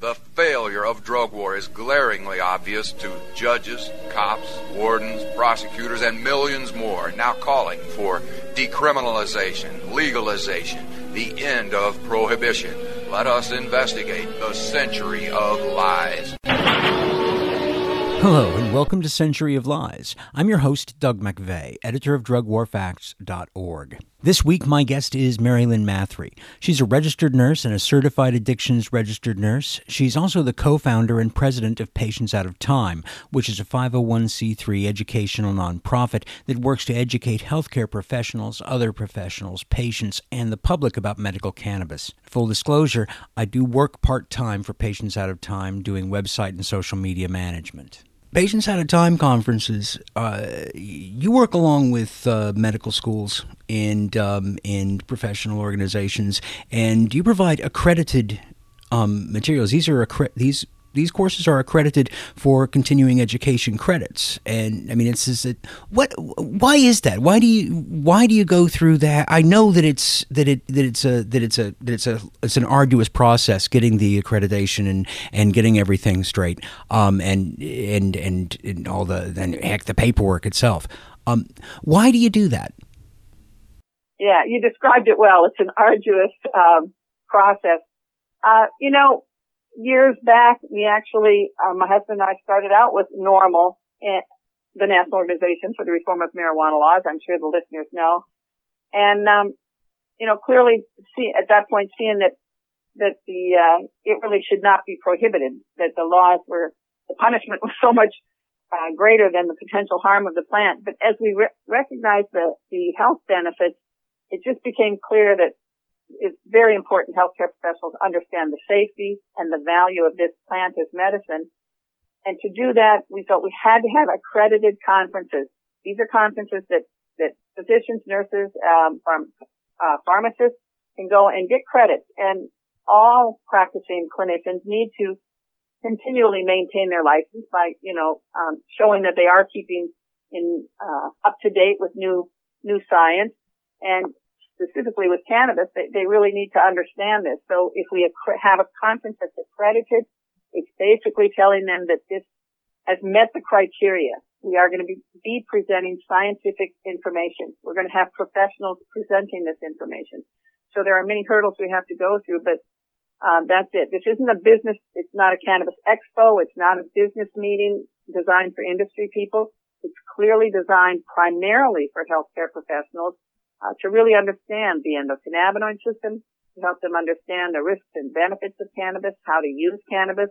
The failure of drug war is glaringly obvious to judges, cops, wardens, prosecutors, and millions more now calling for decriminalization, legalization, the end of prohibition. Let us investigate the century of lies. Hello, and welcome to Century of Lies. I'm your host, Doug McVeigh, editor of DrugWarFacts.org. This week, my guest is Mary Lynn Mathry. She's a registered nurse and a certified addictions registered nurse. She's also the co-founder and president of Patients Out of Time, which is a 501c3 educational nonprofit that works to educate healthcare professionals, other professionals, patients, and the public about medical cannabis. Full disclosure, I do work part-time for Patients Out of Time doing website and social media management. Patients Out of Time conferences, you work along with medical schools and professional organizations, and you provide accredited materials. These courses are accredited for continuing education credits, and I mean, why is that? Why do you go through that? I know that it's an arduous process getting the accreditation and getting everything straight, and all the paperwork itself. Why do you do that? Yeah, you described it well. It's an arduous process. Years back, we actually, my husband and I started out with NORML, the National Organization for the Reform of Marijuana Laws. I'm sure the listeners know. And, clearly at that point, seeing that it really should not be prohibited, that the punishment was so much greater than the potential harm of the plant. But as we recognized the health benefits, it just became clear that it's very important healthcare professionals understand the safety and the value of this plant as medicine. And to do that, we felt we had to have accredited conferences. These are conferences that physicians, nurses, pharmacists can go and get credits. And all practicing clinicians need to continually maintain their license by, showing that they are keeping up to date with new science. And specifically with cannabis, they really need to understand this. So if we have a conference that's accredited, it's basically telling them that this has met the criteria. We are going to be presenting scientific information. We're going to have professionals presenting this information. So there are many hurdles we have to go through, but that's it. This isn't a business. It's not a cannabis expo. It's not a business meeting designed for industry people. It's clearly designed primarily for healthcare professionals to really understand the endocannabinoid system, to help them understand the risks and benefits of cannabis, how to use cannabis.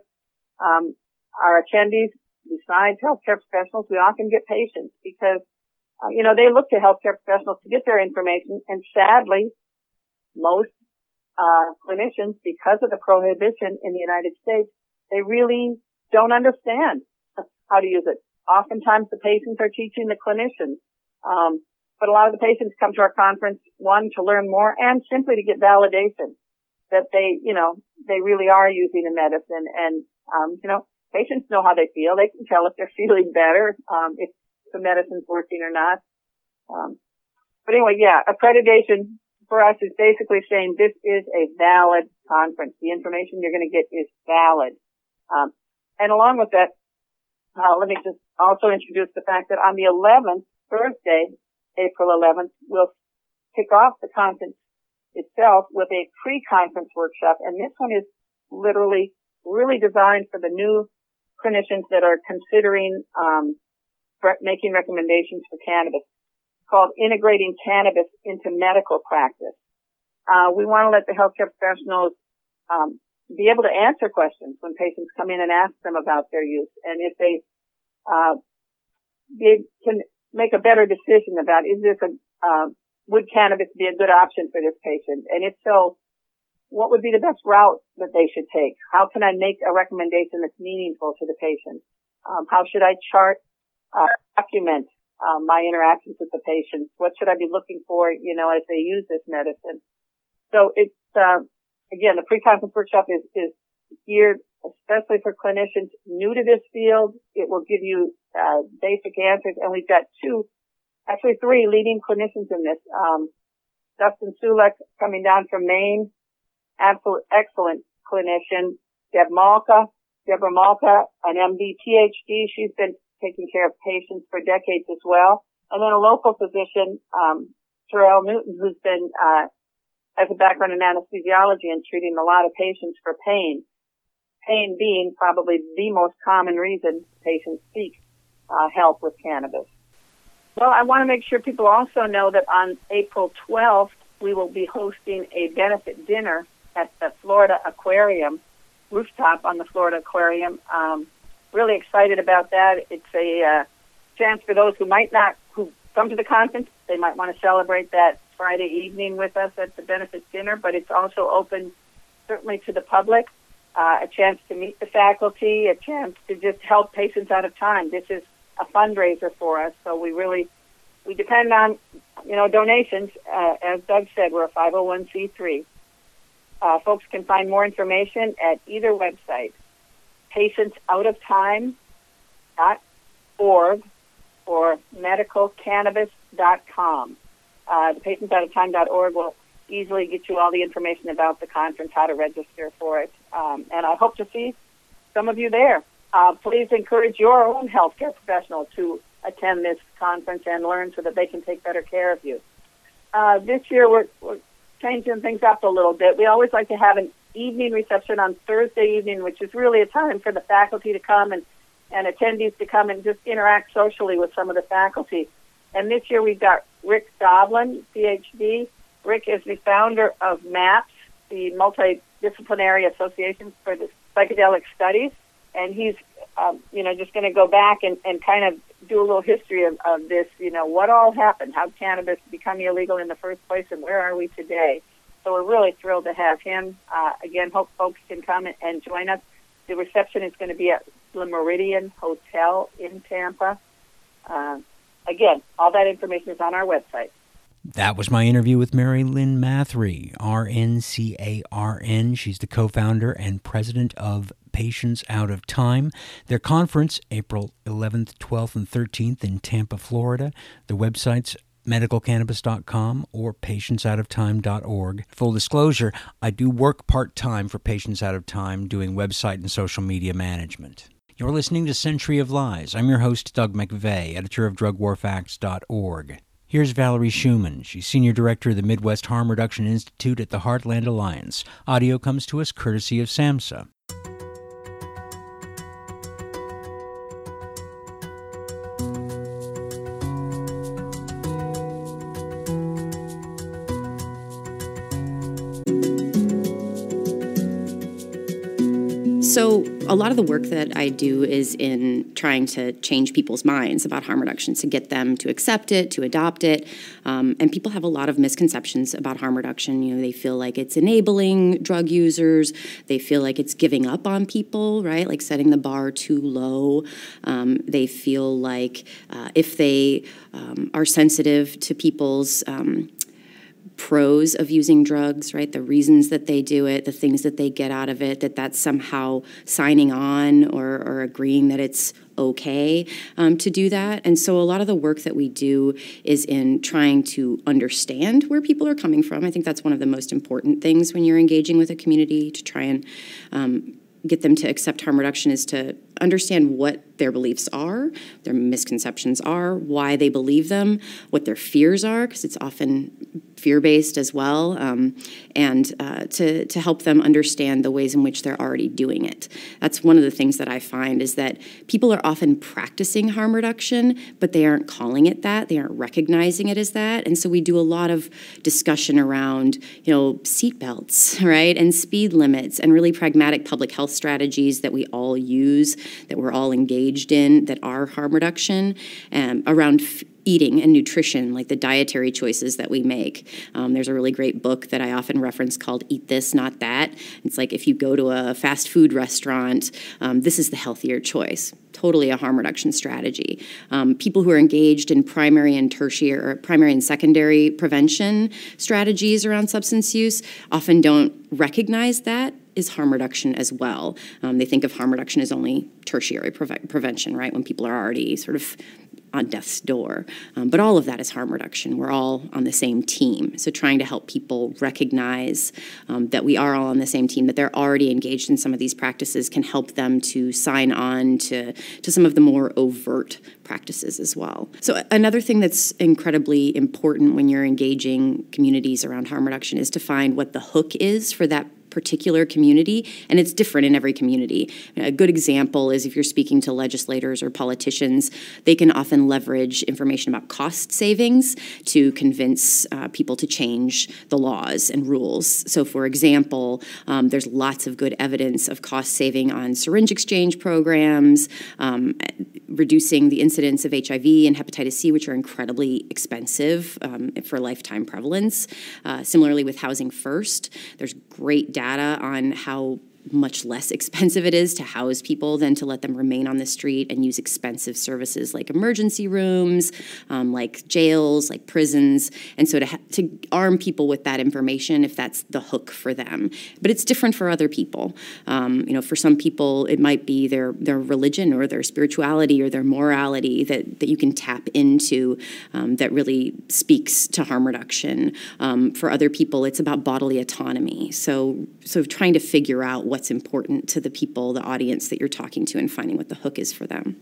Our attendees, besides healthcare professionals, we often get patients because, they look to healthcare professionals to get their information. And sadly, most clinicians, because of the prohibition in the United States, they really don't understand how to use it. Oftentimes the patients are teaching the clinicians. But a lot of the patients come to our conference, one, to learn more and simply to get validation that they really are using the medicine. And, patients know how they feel. They can tell if they're feeling better, if the medicine's working or not. But anyway, accreditation for us is basically saying this is a valid conference. The information you're going to get is valid. And along with that, let me just also introduce the fact that on the 11th, Thursday, April 11th, we'll kick off the conference itself with a pre-conference workshop. And this one is literally really designed for the new clinicians that are considering making recommendations for cannabis. It's called Integrating Cannabis into Medical Practice. We want to let the healthcare professionals be able to answer questions when patients come in and ask them about their use. And if they can make a better decision about would cannabis be a good option for this patient? And if so, what would be the best route that they should take? How can I make a recommendation that's meaningful to the patient? How should I document my interactions with the patients? What should I be looking for, as they use this medicine? So it's, again, the pre-conference workshop is geared especially for clinicians new to this field. It will give you basic answers, and we've got three leading clinicians in this. Dustin Sulek coming down from Maine, absolute excellent clinician, Deborah Malka, an MD, PhD. She's been taking care of patients for decades as well. And then a local physician, Terrell Newton, who's been, has a background in anesthesiology and treating a lot of patients for pain. Pain being probably the most common reason patients seek help with cannabis. Well, I want to make sure people also know that on April 12th, we will be hosting a benefit dinner at the Florida Aquarium, rooftop on the Florida Aquarium. Really excited about that. It's a chance for those who come to the conference. They might want to celebrate that Friday evening with us at the benefit dinner, but it's also open certainly to the public, a chance to meet the faculty, a chance to just help patients out of time. This is a fundraiser for us, so we depend on, donations. As Doug said, we're a 501c3. Folks can find more information at either website, patientsoutofTime.org or medicalcannabis.com. The patientsoutofTime.org will easily get you all the information about the conference, how to register for it, and I hope to see some of you there. Please encourage your own healthcare professional to attend this conference and learn so that they can take better care of you. This year we're changing things up a little bit. We always like to have an evening reception on Thursday evening, which is really a time for the faculty to come and attendees to come and just interact socially with some of the faculty. And this year we've got Rick Doblin, PhD. Rick is the founder of MAPS, the Multidisciplinary Association for the Psychedelic Studies. And he's, just going to go back and kind of do a little history of this, what all happened, how cannabis became illegal in the first place, and where are we today. So we're really thrilled to have him. Again, hope folks can come and join us. The reception is going to be at the Meridian Hotel in Tampa. Again, all that information is on our website. That was my interview with Mary Lynn Mathry, RNCARN. She's the co-founder and president of Patients Out of Time. Their conference, April 11th, 12th, and 13th in Tampa, Florida. The website's medicalcannabis.com or patientsoutofTime.org. Full disclosure, I do work part-time for Patients Out of Time doing website and social media management. You're listening to Century of Lies. I'm your host, Doug McVeigh, editor of DrugWarFacts.org. Here's Valerie Schumann. She's Senior Director of the Midwest Harm Reduction Institute at the Heartland Alliance. Audio comes to us courtesy of SAMHSA. So a lot of the work that I do is in trying to change people's minds about harm reduction, to get them to accept it, to adopt it. And people have a lot of misconceptions about harm reduction. They feel like it's enabling drug users. They feel like it's giving up on people, right? Like setting the bar too low. They feel like if they are sensitive to people's pros of using drugs, right? The reasons that they do it, the things that they get out of it, that's somehow signing on or agreeing that it's okay to do that. And so a lot of the work that we do is in trying to understand where people are coming from. I think that's one of the most important things when you're engaging with a community, to try and get them to accept harm reduction, is to understand what their beliefs are, their misconceptions are, why they believe them, what their fears are, because it's often fear-based as well, and to help them understand the ways in which they're already doing it. That's one of the things that I find, is that people are often practicing harm reduction, but they aren't calling it that. They aren't recognizing it as that. And so we do a lot of discussion around, seat belts, right, and speed limits, and really pragmatic public health strategies that we all use, that we're all engaged in, that are harm reduction, around eating and nutrition, like the dietary choices that we make. There's a really great book that I often reference called Eat This, Not That. It's like if you go to a fast food restaurant, this is the healthier choice. Totally a harm reduction strategy. People who are engaged in primary and secondary prevention strategies around substance use often don't recognize that is harm reduction as well. They think of harm reduction as only tertiary prevention, right, when people are already sort of on death's door. But all of that is harm reduction. We're all on the same team. So trying to help people recognize that we are all on the same team, that they're already engaged in some of these practices, can help them to sign on to some of the more overt practices as well. So another thing that's incredibly important when you're engaging communities around harm reduction is to find what the hook is for that particular community, and it's different in every community. A good example is if you're speaking to legislators or politicians, they can often leverage information about cost savings to convince people to change the laws and rules. So for example, there's lots of good evidence of cost saving on syringe exchange programs, reducing the incidence of HIV and hepatitis C, which are incredibly expensive for lifetime prevalence. Similarly with Housing First, there's great data on how much less expensive it is to house people than to let them remain on the street and use expensive services like emergency rooms, like jails, like prisons. And so to arm people with that information, if that's the hook for them. But it's different for other people. For some people, it might be their religion or their spirituality or their morality that you can tap into that really speaks to harm reduction. For other people, it's about bodily autonomy. So trying to figure out what's important to the people, the audience that you're talking to, and finding what the hook is for them.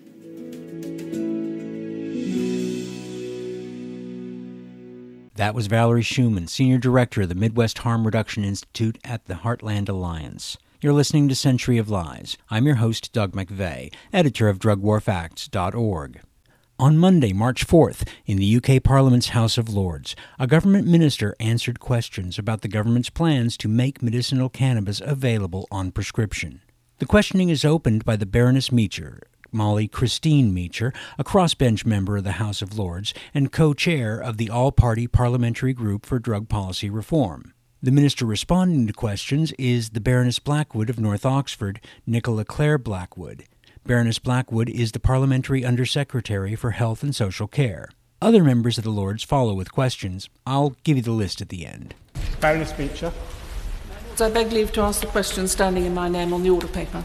That was Valerie Schumann, Senior Director of the Midwest Harm Reduction Institute at the Heartland Alliance. You're listening to Century of Lies. I'm your host, Doug McVeigh, editor of DrugWarFacts.org. On Monday, March 4th, in the UK Parliament's House of Lords, a government minister answered questions about the government's plans to make medicinal cannabis available on prescription. The questioning is opened by the Baroness Meacher, Molly Christine Meacher, a crossbench member of the House of Lords and co-chair of the All-Party Parliamentary Group for Drug Policy Reform. The minister responding to questions is the Baroness Blackwood of North Oxford, Nicola Clare Blackwood. Baroness Blackwood is the Parliamentary Undersecretary for Health and Social Care. Other members of the Lords follow with questions. I'll give you the list at the end. Baroness Meacher. So I beg leave to ask the question standing in my name on the order paper.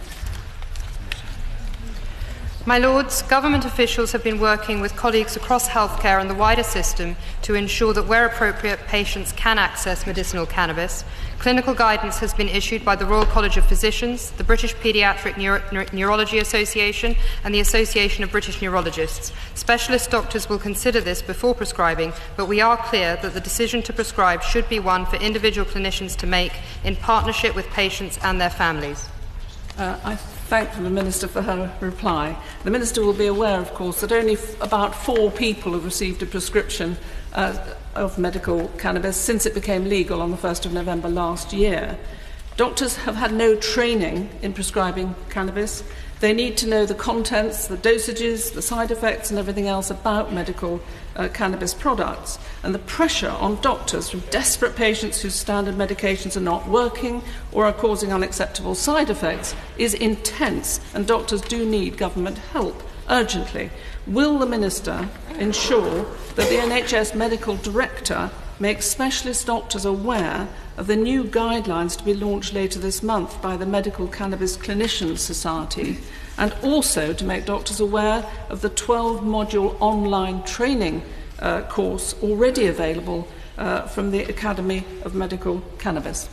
My Lords, government officials have been working with colleagues across healthcare and the wider system to ensure that where appropriate, patients can access medicinal cannabis. Clinical guidance has been issued by the Royal College of Physicians, the British Paediatric Neurology Association and the Association of British Neurologists. Specialist doctors will consider this before prescribing, but we are clear that the decision to prescribe should be one for individual clinicians to make in partnership with patients and their families. I thank the Minister for her reply. The Minister will be aware, of course, that only about 4 people have received a prescription of medical cannabis since it became legal on the 1st of November last year. Doctors have had no training in prescribing cannabis. They need to know the contents, the dosages, the side effects and everything else about medical cannabis products. And the pressure on doctors from desperate patients whose standard medications are not working or are causing unacceptable side effects is intense, and doctors do need government help urgently. Will the Minister ensure that the NHS Medical Director makes specialist doctors aware of the new guidelines to be launched later this month by the Medical Cannabis Clinicians Society, and also to make doctors aware of the 12-module online training course already available from the Academy of Medical Cannabis?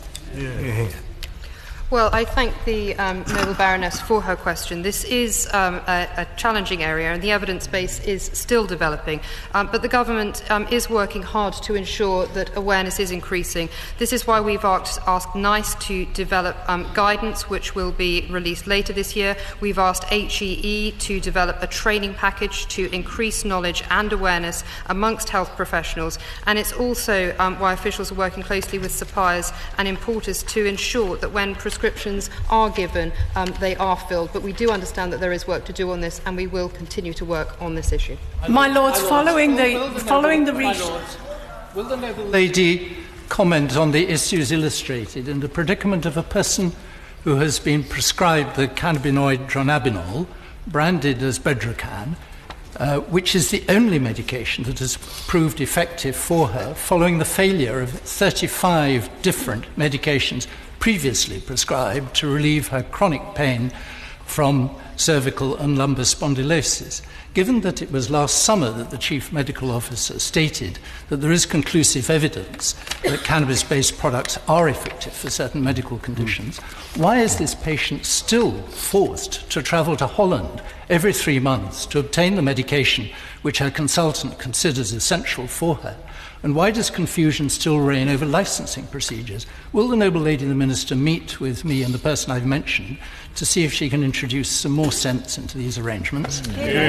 Well, I thank the Noble Baroness for her question. This is a challenging area, and the evidence base is still developing. But the government is working hard to ensure that awareness is increasing. This is why we've asked NICE to develop guidance, which will be released later this year. We've asked HEE to develop a training package to increase knowledge and awareness amongst health professionals. And it's also why officials are working closely with suppliers and importers to ensure that when prescriptions are given, they are filled. But we do understand that there is work to do on this, and we will continue to work on this issue. My Lords, following the Will the Noble Lady comment on the issues illustrated in the predicament of a person who has been prescribed the cannabinoid dronabinol, branded as Bedrocan, which is the only medication that has proved effective for her following the failure of 35 different medications previously prescribed to relieve her chronic pain from cervical and lumbar spondylosis. Given that it was last summer that the Chief Medical Officer stated that there is conclusive evidence that cannabis-based products are effective for certain medical conditions, why is this patient still forced to travel to Holland every 3 months to obtain the medication which her consultant considers essential for her? And why does confusion still reign over licensing procedures? Will the noble lady, the Minister, meet with me and the person I've mentioned to see if she can introduce some more sense into these arrangements?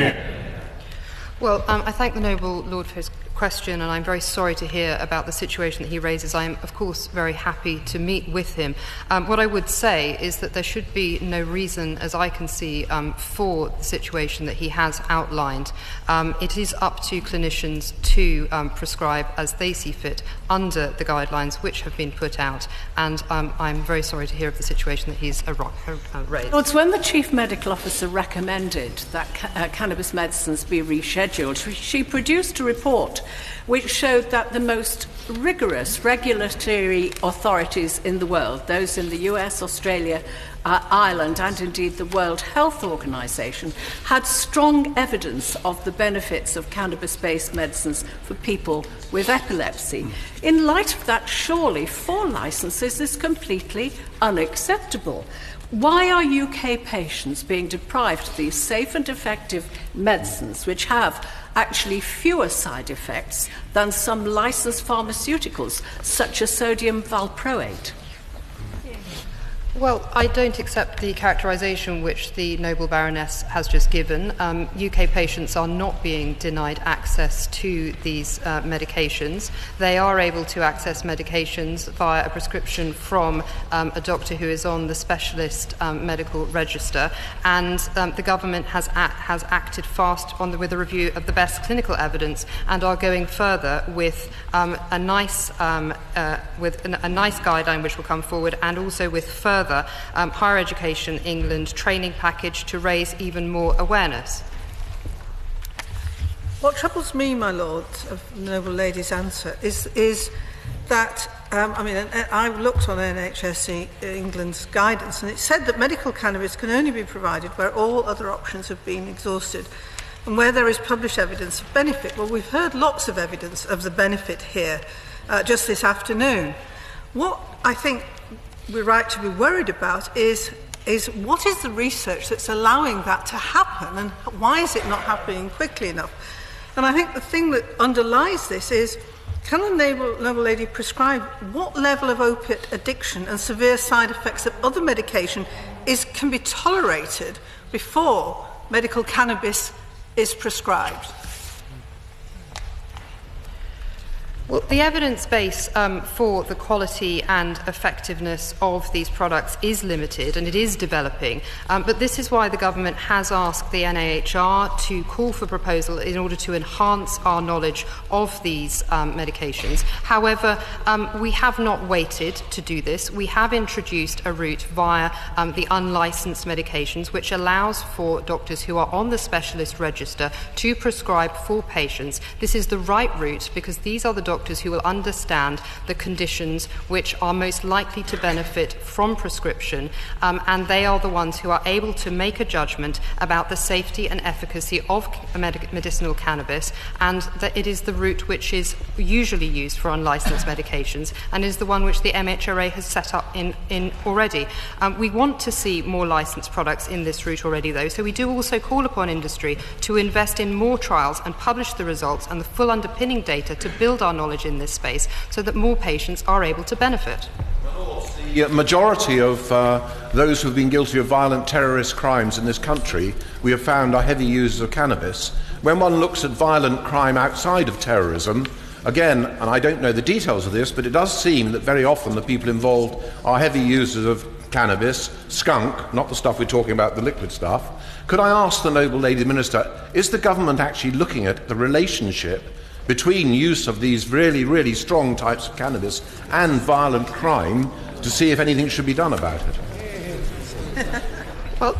Well, I thank the noble lord for his question, and I'm very sorry to hear about the situation that he raises. I am, of course, very happy to meet with him. What I would say is that there should be no reason, as I can see, for the situation that he has outlined. It is up to clinicians to prescribe as they see fit under the guidelines which have been put out, and I'm very sorry to hear of the situation that he's raised. Well, it's when the Chief Medical Officer recommended that cannabis medicines be rescheduled, she produced a report which showed that the most rigorous regulatory authorities in the world, those in the US, Australia, Ireland, and indeed the World Health Organization, had strong evidence of the benefits of cannabis-based medicines for people with epilepsy. In light of that, surely 4 licenses is completely unacceptable. Why are UK patients being deprived of these safe and effective medicines which have actually fewer side effects than some licensed pharmaceuticals, such as sodium valproate? Well, I don't accept the characterisation which the noble Baroness has just given. UK patients are not being denied access to these medications. They are able to access medications via a prescription from a doctor who is on the specialist medical register, and the government has acted fast with a review of the best clinical evidence, and are going further with a nice guideline which will come forward, and also with further Higher Education England training package to raise even more awareness. What troubles me, my lord, of the noble lady's answer is that, I looked on NHS England's guidance, and it said that medical cannabis can only be provided where all other options have been exhausted and where there is published evidence of benefit. Well, we've heard lots of evidence of the benefit here just this afternoon. What I think we're right to be worried about is what is the research that's allowing that to happen, and why is it not happening quickly enough? And I think the thing that underlies this is, can the noble lady prescribe what level of opiate addiction and severe side effects of other medication can be tolerated before medical cannabis is prescribed? Well, the evidence base for the quality and effectiveness of these products is limited, and it is developing. But this is why the government has asked the NIHR to call for proposal in order to enhance our knowledge of these medications. However, we have not waited to do this. We have introduced a route via the unlicensed medications, which allows for doctors who are on the specialist register to prescribe for patients. This is the right route because these are the doctors who will understand the conditions which are most likely to benefit from prescription, and they are the ones who are able to make a judgment about the safety and efficacy of medicinal cannabis, and that it is the route which is usually used for unlicensed medications and is the one which the MHRA has set up in already. We want to see more licensed products in this route already, though, so we do also call upon industry to invest in more trials and publish the results and the full underpinning data to build our knowledge in this space so that more patients are able to benefit. The majority of those who have been guilty of violent terrorist crimes in this country, we have found, are heavy users of cannabis. When one looks at violent crime outside of terrorism, again, and I don't know the details of this, but it does seem that very often the people involved are heavy users of cannabis, skunk, not the stuff we're talking about, the liquid stuff. Could I ask the noble lady minister, is the government actually looking at the relationship between use of these really, really strong types of cannabis and violent crime to see if anything should be done about it? Well,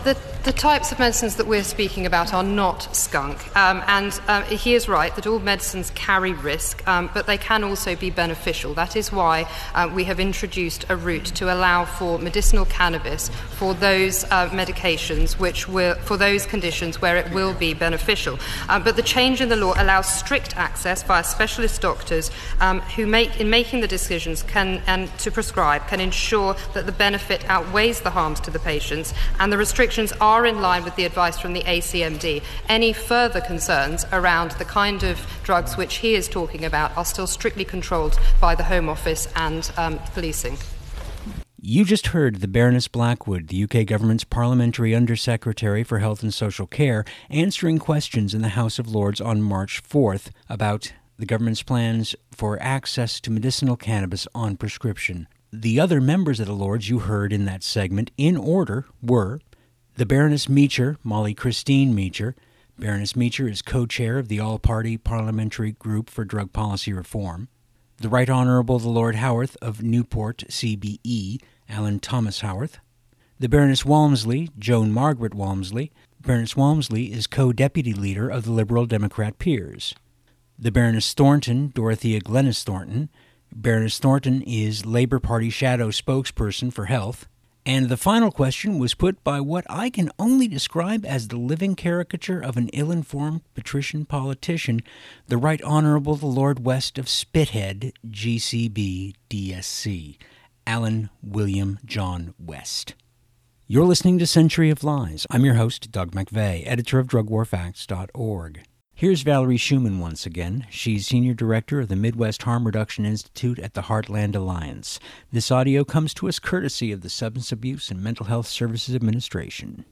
The types of medicines that we're speaking about are not skunk. He is right that all medicines carry risk, but they can also be beneficial. That is why we have introduced a route to allow for medicinal cannabis for those medications for those conditions where it will be beneficial. But the change in the law allows strict access via specialist doctors who in making the decisions and to prescribe can ensure that the benefit outweighs the harms to the patients, and the restrictions are in line with the advice from the ACMD. Any further concerns around the kind of drugs which he is talking about are still strictly controlled by the Home Office and policing. You just heard the Baroness Blackwood, the UK government's Parliamentary Undersecretary for Health and Social Care, answering questions in the House of Lords on March 4th about the government's plans for access to medicinal cannabis on prescription. The other members of the Lords you heard in that segment in order were the Baroness Meacher, Molly Christine Meacher. Baroness Meacher is co-chair of the All-Party Parliamentary Group for Drug Policy Reform. The Right Honourable the Lord Howarth of Newport, CBE, Alan Thomas Howarth. The Baroness Walmsley, Joan Margaret Walmsley. Baroness Walmsley is co-deputy leader of the Liberal Democrat Peers. The Baroness Thornton, Dorothea Glennis Thornton. Baroness Thornton is Labour Party shadow spokesperson for health. And the final question was put by what I can only describe as the living caricature of an ill-informed patrician politician, the Right Honourable the Lord West of Spithead, GCB, DSC, Alan William John West. You're listening to Century of Lies. I'm your host, Doug McVeigh, editor of DrugWarFacts.org. Here's Valerie Schumann once again. She's Senior Director of the Midwest Harm Reduction Institute at the Heartland Alliance. This audio comes to us courtesy of the Substance Abuse and Mental Health Services Administration.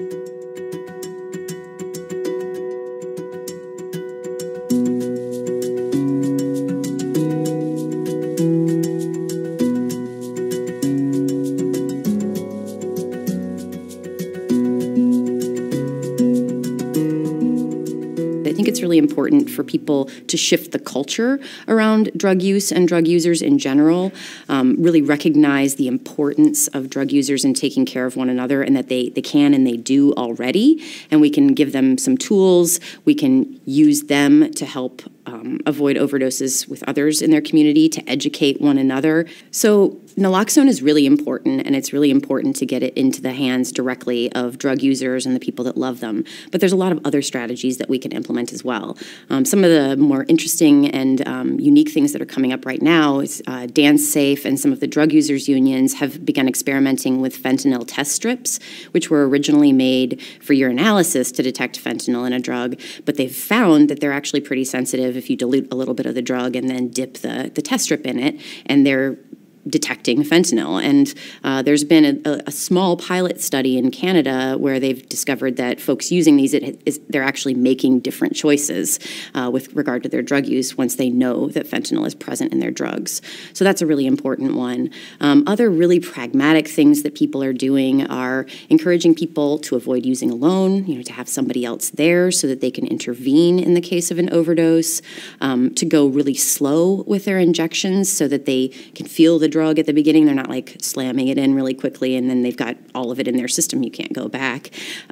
Really important for people to shift the culture around drug use and drug users in general, really recognize the importance of drug users in taking care of one another, and that they can and they do already, and we can give them some tools. We can use them to help avoid overdoses with others in their community, to educate one another. So naloxone is really important, and it's really important to get it into the hands directly of drug users and the people that love them. But there's a lot of other strategies that we can implement as well. Some of the more interesting and unique things that are coming up right now is DanceSafe and some of the drug users unions have begun experimenting with fentanyl test strips, which were originally made for urinalysis to detect fentanyl in a drug, but they've found that they're actually pretty sensitive if you dilute a little bit of the drug and then dip the test strip in it, and they're detecting fentanyl. And there's been a small pilot study in Canada where they've discovered that folks using these, they're actually making different choices with regard to their drug use once they know that fentanyl is present in their drugs. So that's a really important one. Other really pragmatic things that people are doing are encouraging people to avoid using alone, to have somebody else there so that they can intervene in the case of an overdose, to go really slow with their injections so that they can feel the drug at the beginning. They're not like slamming it in really quickly and then they've got all of it in their system. You can't go back.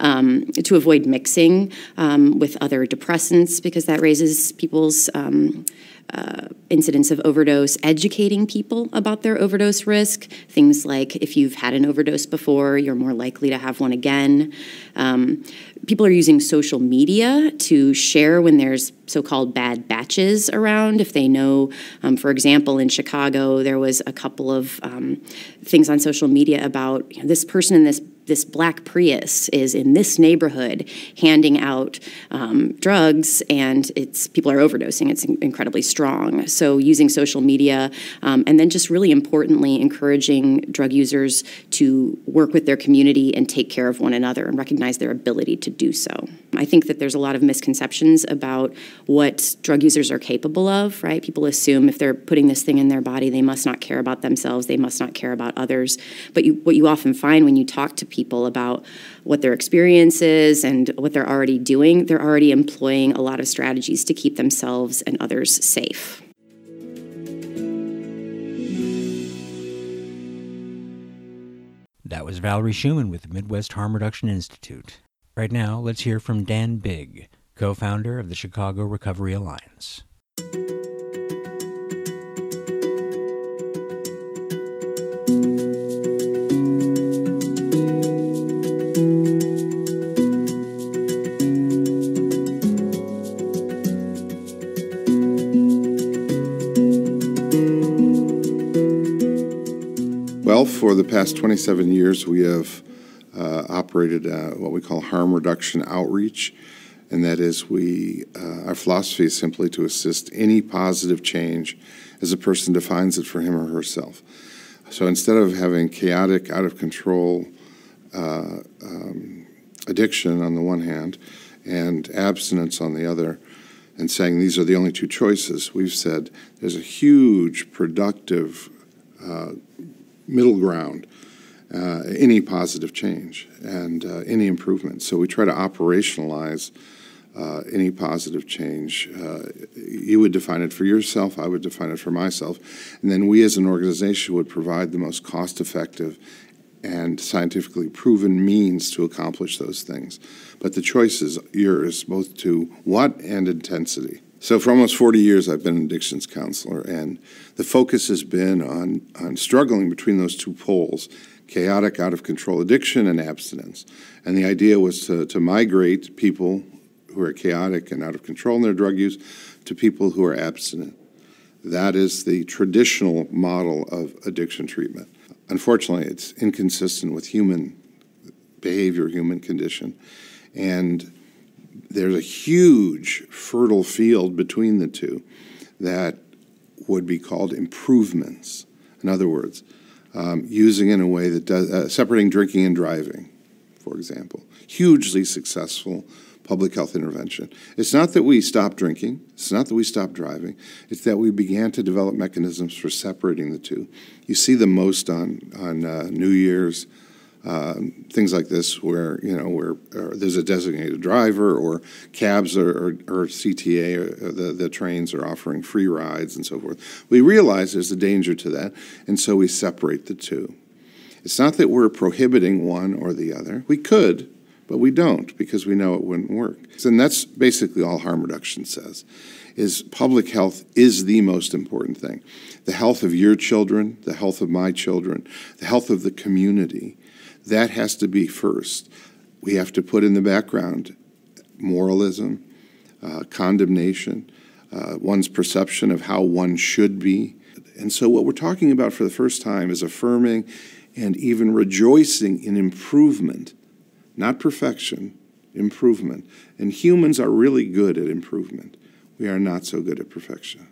To avoid mixing with other depressants because that raises people's incidence of overdose, educating people about their overdose risk. Things like if you've had an overdose before, you're more likely to have one again. People are using social media to share when there's so-called bad batches around. If they know, for example, in Chicago, there was a couple of things on social media about this person in this black Prius is in this neighborhood handing out drugs, and people are overdosing. It's incredibly strong. So using social media, and then just really importantly, encouraging drug users to work with their community and take care of one another and recognize their ability to do so. I think that there's a lot of misconceptions about what drug users are capable of, right? People assume if they're putting this thing in their body, they must not care about themselves, they must not care about others. But what you often find when you talk to people about what their experience is and what they're already doing, they're already employing a lot of strategies to keep themselves and others safe. That was Valerie Schumann with the Midwest Harm Reduction Institute. Right now, let's hear from Dan Bigg, co-founder of the Chicago Recovery Alliance. Well, for the past 27 years, we have operated what we call harm reduction outreach, and that is our philosophy is simply to assist any positive change as a person defines it for him or herself. So instead of having chaotic, out of control addiction on the one hand and abstinence on the other, and saying these are the only two choices, we've said there's a huge productive middle ground, any positive change and any improvement. So we try to operationalize any positive change. You would define it for yourself, I would define it for myself, and then we as an organization would provide the most cost-effective and scientifically proven means to accomplish those things. But the choice is yours, both to what and intensity. So for almost 40 years, I've been an addictions counselor, and the focus has been on struggling between those two poles, chaotic, out-of-control addiction and abstinence. And the idea was to migrate people who are chaotic and out of control in their drug use to people who are abstinent. That is the traditional model of addiction treatment. Unfortunately, it's inconsistent with human behavior, human condition, and there's a huge fertile field between the two that would be called improvements. In other words, using in a way that does, separating drinking and driving, for example. Hugely successful public health intervention. It's not that we stopped drinking, it's not that we stopped driving, it's that we began to develop mechanisms for separating the two. You see them most on New Year's, things like this where there's a designated driver, or cabs or CTA, or the trains are offering free rides and so forth. We realize there's a danger to that, and so we separate the two. It's not that we're prohibiting one or the other. We could, but we don't, because we know it wouldn't work. And that's basically all harm reduction says, is public health is the most important thing. The health of your children, the health of my children, the health of the community. That has to be first. We have to put in the background moralism, condemnation, one's perception of how one should be. And so what we're talking about for the first time is affirming and even rejoicing in improvement, not perfection, improvement. And humans are really good at improvement. We are not so good at perfection.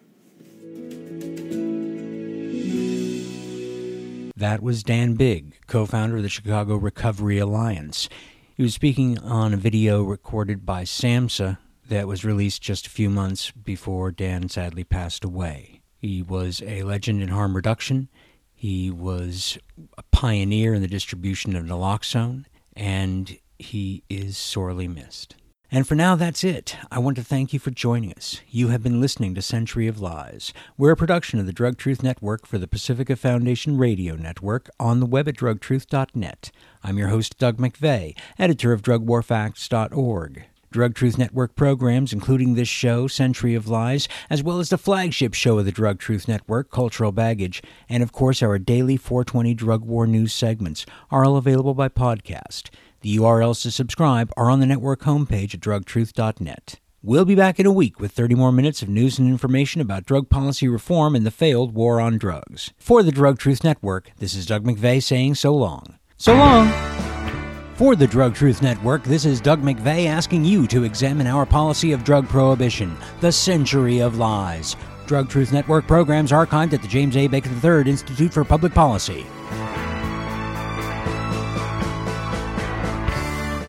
That was Dan Bigg, co-founder of the Chicago Recovery Alliance. He was speaking on a video recorded by SAMHSA that was released just a few months before Dan sadly passed away. He was a legend in harm reduction. He was a pioneer in the distribution of naloxone, and he is sorely missed. And for now, that's it. I want to thank you for joining us. You have been listening to Century of Lies. We're a production of the Drug Truth Network for the Pacifica Foundation Radio Network, on the web at drugtruth.net. I'm your host, Doug McVeigh, editor of drugwarfacts.org. Drug Truth Network programs, including this show, Century of Lies, as well as the flagship show of the Drug Truth Network, Cultural Baggage, and of course our daily 420 Drug War News segments, are all available by podcast. The URLs to subscribe are on the network homepage at drugtruth.net. We'll be back in a week with 30 more minutes of news and information about drug policy reform and the failed war on drugs. For the Drug Truth Network, this is Doug McVeigh saying so long. So long! For the Drug Truth Network, this is Doug McVeigh asking you to examine our policy of drug prohibition, the Century of Lies. Drug Truth Network programs archived at the James A. Baker III Institute for Public Policy.